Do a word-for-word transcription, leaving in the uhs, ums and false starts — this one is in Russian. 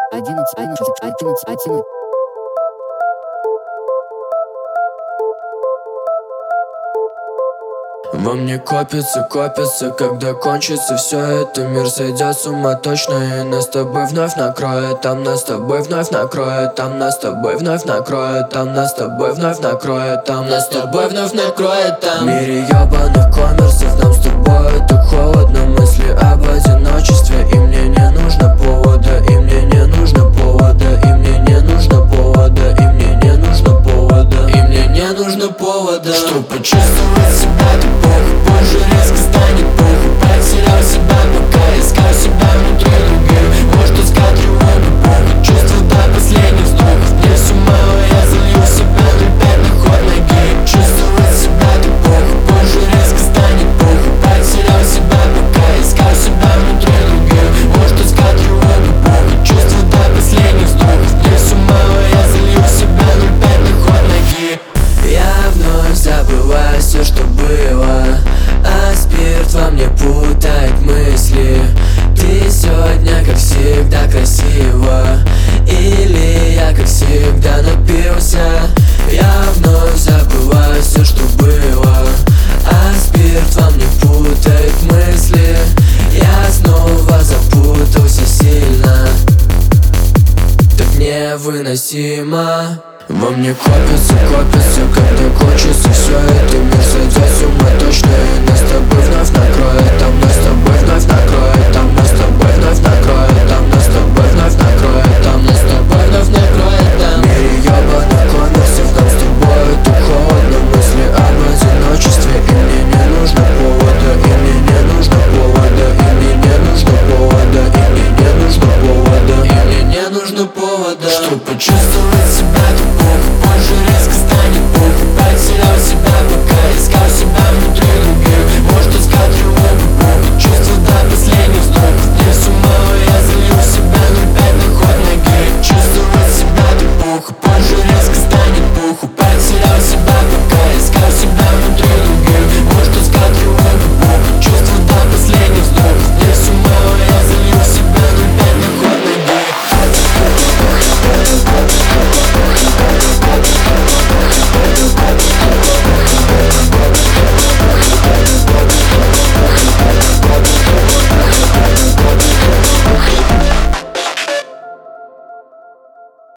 одиннадцать, одиннадцать, одиннадцать, одиннадцать. Во мне копится, копится, когда кончится все это. Мир сойдет с ума точно, и нас с тобой вновь накроет. Там нас с тобой вновь накроет, там нас с тобой вновь накроет, там нас с тобой вновь накроет, там нас с тобой вновь накроет. Там в мире ебаных коммерсов нам с тобой так холодно. Мысли об одиночестве, и мне не нужно повода, и мне не нужно повода, и мне не нужно повода, и мне не нужно повода, и мне не нужно повода, чтобы почувствовать себя тупо. Позже резко станет плохо. Потерял себя, пока искал себя внутри других. Может искать тревогу, похуй. Чувства до последних вздохов. Мне все мало, я залью в себя ноль пять на ход ноги. Чувствовать себя так плохо. Позже резко станет плохо. Потерял себя, пока искал себя внутри других. Может искать тревогу, похуй. Чувства до последних вздохов. Мне все мало, я залью в себя ноль пять на ход ноги. Я вновь забываю все, что было, а спирт во мне путает мысли. Ты сегодня, как всегда, красиво, или я, как всегда, напился. Я вновь забываю все, что было, а спирт во мне путает мысли. Я снова запутался сильно, так невыносимо. Во мне копится, копится, когда кончится все это. Мир сойдет с ума точно, и нас с тобой вновь накроет.